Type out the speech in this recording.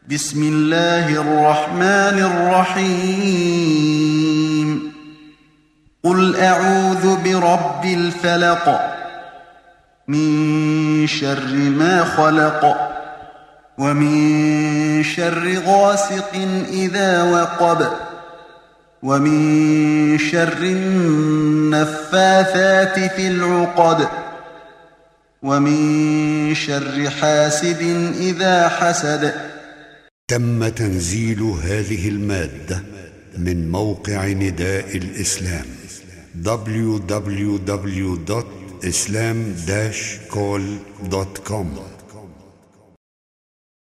بسم الله الرحمن الرحيم قل أعوذ برب الفلق من شر ما خلق ومن شر غاسق إذا وقب ومن شر النفاثات في العقد ومن شر حاسد إذا حسد. تم تنزيل هذه المادة من موقع نداء الإسلام www.islam-call.com